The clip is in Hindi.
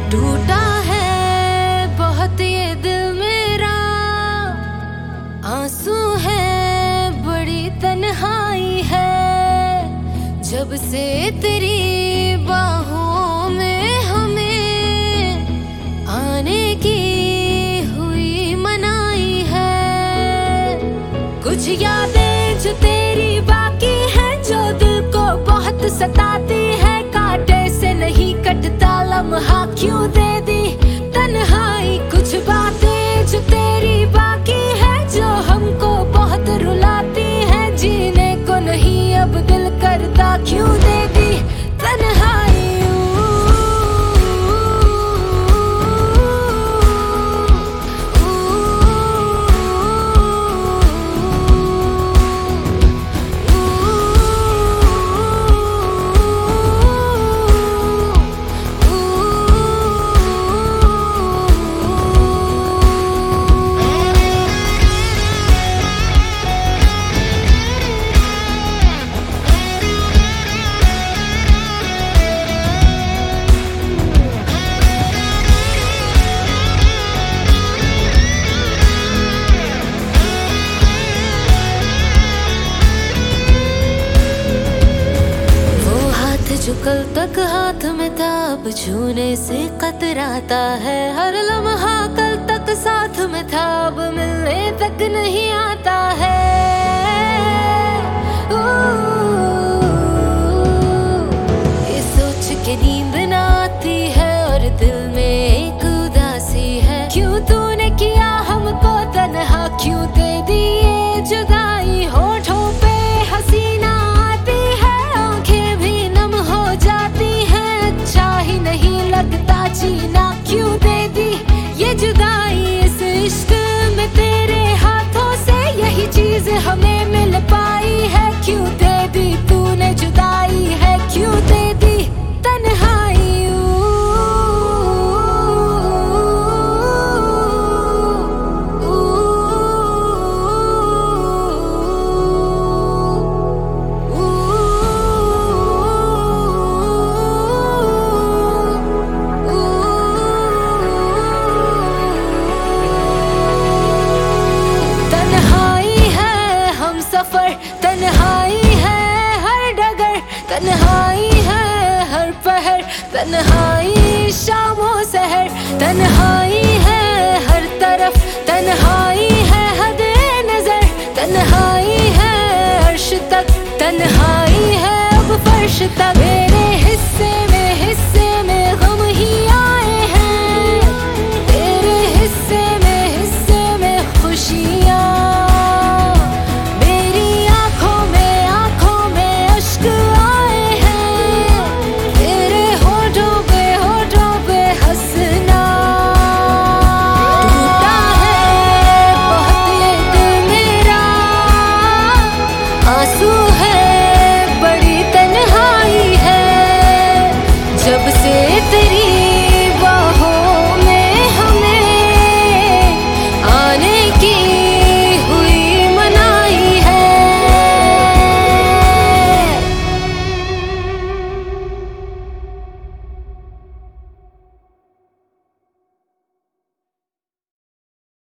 टूटा है बहुत ये दिल मेरा, आंसू है बड़ी तन्हाई है। जब से तेरी बाहों में हमें आने की हुई मनाई है। कुछ यादें जो तेरी बाकी हैं, जो दिल को बहुत सताती है। कांटे से नहीं कटता लम्हा क्यों दे दी तन्हाई। कुछ बातें जो तेरी बाकी है, जो हमको बहुत रुलाती है। जीने को नहीं अब दिल करता क्यों दे दी तन्हाई। जो कल तक हाथ में था, अब छूने से कतराता है। हर लम्हा कल तक साथ में था, अब मिलने तक नहीं आता है। ये सोच के नींद ना आती है और दिल में एक उदासी है। क्यों तूने किया हमको तन्हा, क्यों दे दी ये जुदाई। होठों पे हसीना आती है, आंखें भी नम हो जाती हैं। अच्छा ही नहीं लगता जीना, क्यों दे दी ये जुदाई। इस इश्क में तेरे हाथों से यही चीज हमें मिल पाई है। क्यों दे दी तूने जुदाई है, क्यों दे दी तन्हाई। तन्हाई है हर डगर, तन्हाई है हर पहर। तन्हाई शामों सहर, तन्हाई है हर तरफ। तन्हाई है हद नजर, तन्हाई है अर्श तक। तन्हाई है अब फर्श तक। मेरे हिस्से में गम ही आए हैं, तेरे हिस्से में खुशियाँ। आंसू है बड़ी तन्हाई है, जब से तेरी